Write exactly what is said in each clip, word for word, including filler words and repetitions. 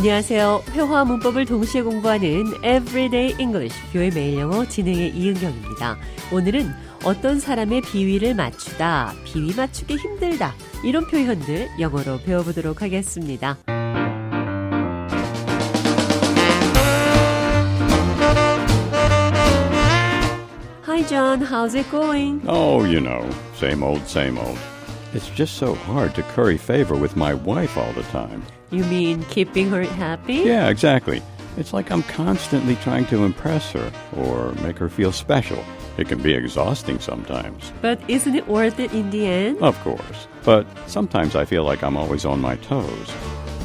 안녕하세요. 회화와 문법을 동시에 공부하는 Everyday English, 뷰의 매일 영어 진행의 이은경입니다. 오늘은 어떤 사람의 비위를 맞추다, 비위 맞추기 힘들다 이런 표현들 영어로 배워보도록 하겠습니다. Hi John, how's it going? Oh, you know, same old, same old. It's just so hard to curry favor with my wife all the time. You mean keeping her happy? Yeah, exactly. It's like I'm constantly trying to impress her or make her feel special. It can be exhausting sometimes. But isn't it worth it in the end? Of course. But sometimes I feel like I'm always on my toes.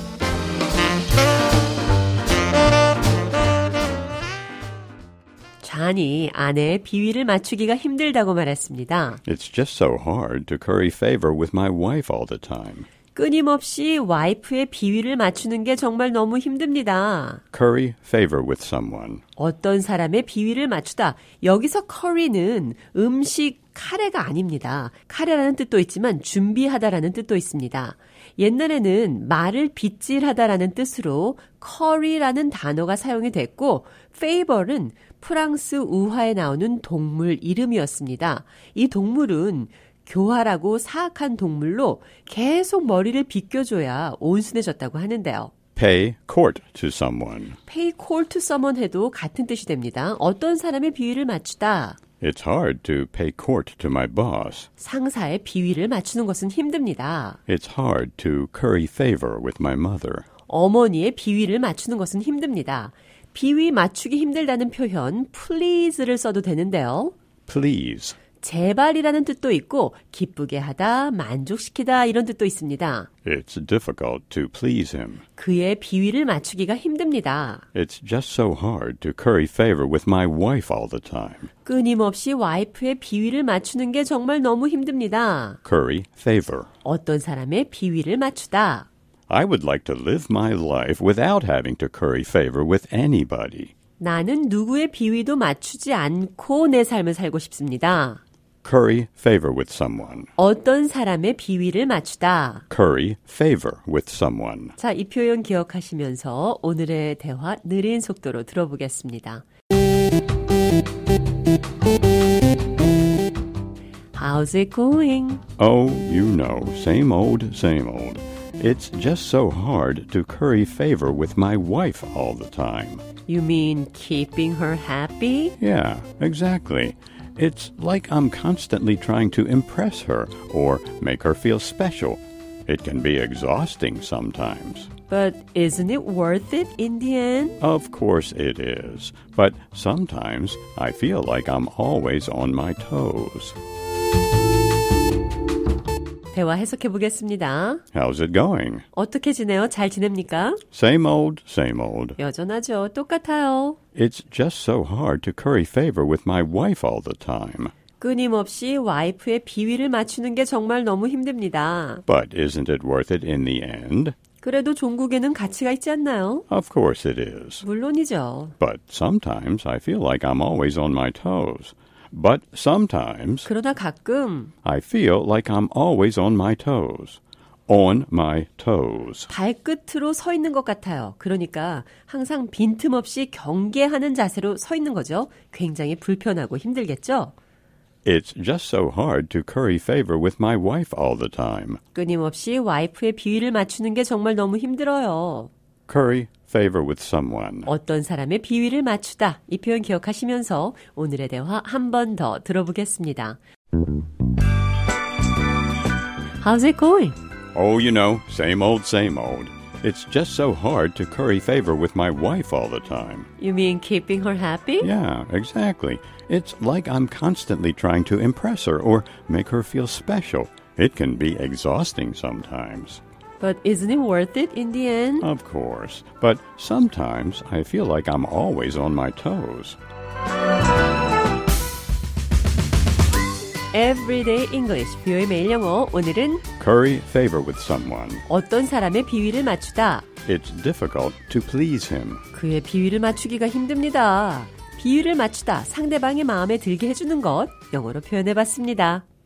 잔이 아내의 비위를 맞추기가 힘들다고 말했습니다. It's just so hard to curry favor with my wife all the time. 끊임없이 와이프의 비위를 맞추는 게 정말 너무 힘듭니다. Curry favor with someone. 어떤 사람의 비위를 맞추다. 여기서 curry는 음식 카레가 아닙니다. 카레라는 뜻도 있지만 준비하다라는 뜻도 있습니다. 옛날에는 말을 빗질하다라는 뜻으로 curry라는 단어가 사용이 됐고 favor은 프랑스 우화에 나오는 동물 이름이었습니다. 이 동물은 교활하고 사악한 동물로 계속 머리를 빗겨줘야 온순해졌다고 하는데요. Pay court to someone. Pay court to someone 해도 같은 뜻이 됩니다. 어떤 사람의 비위를 맞추다. It's hard to pay court to my boss. 상사의 비위를 맞추는 것은 힘듭니다. It's hard to curry favor with my mother. 어머니의 비위를 맞추는 것은 힘듭니다. 비위 맞추기 힘들다는 표현 please를 써도 되는데요. Please. 제발이라는 뜻도 있고 기쁘게 하다, 만족시키다 이런 뜻도 있습니다. It's difficult to please him. 그의 비위를 맞추기가 힘듭니다. It's just so hard to curry favor with my wife all the time. 끊임없이 와이프의 비위를 맞추는 게 정말 너무 힘듭니다. Curry favor. 어떤 사람의 비위를 맞추다. I would like to live my life without having to curry favor with anybody. 나는 누구의 비위도 맞추지 않고 내 삶을 살고 싶습니다. Curry favor with someone. 어떤 사람의 비위를 맞추다. Curry favor with someone. 자, 이 표현 기억하시면서 오늘의 대화 느린 속도로 들어보겠습니다. How's it going? Oh, you know, same old, same old. It's just so hard to curry favor with my wife all the time. You mean keeping her happy? Yeah, exactly. It's like I'm constantly trying to impress her or make her feel special. It can be exhausting sometimes. But isn't it worth it in the end? Of course it is. But sometimes I feel like I'm always on my toes. 대화 해석해 보겠습니다. How's it going? 어떻게 지내요? 잘 지냅니까? Same old, same old. 여전하죠. 똑같아요. It's just so hard to curry favor with my wife all the time. 끊임없이 와이프의 비위를 맞추는 게 정말 너무 힘듭니다. But isn't it worth it in the end? 그래도 종국에는 가치가 있지 않나요? Of course it is. 물론이죠. But sometimes I feel like I'm always on my toes. But sometimes 그러나 가끔 I feel like I'm always on my toes. On my toes. 발끝으로 서 있는 것 같아요. 그러니까 항상 빈틈없이 경계하는 자세로 서 있는 거죠. 굉장히 불편하고 힘들겠죠? It's just so hard to curry favor with my wife all the time. 끊임없이 와이프의 비위를 맞추는 게 정말 너무 힘들어요. Curry favor with someone. 어떤 사람의 비위를 맞추다. 이 표현 기억하시면서 오늘의 대화 한 번 더 들어보겠습니다. How's it going? Oh, you know, same old, same old. It's just so hard to curry favor with my wife all the time. You mean keeping her happy? Yeah, exactly. It's like I'm constantly trying to impress her or make her feel special. It can be exhausting sometimes. But isn't it worth it in the end? Of course. But sometimes I feel like I'm always on my toes. Everyday English, 뷰의 매일 영어. 오늘은 Curry favor with someone. 어떤 사람의 비위를 맞추다. It's difficult to please him. 그의 비위를 맞추기가 힘듭니다. 비위를 맞추다, 상대방의 마음에 들게 해주는 것, 영어로 표현해봤습니다.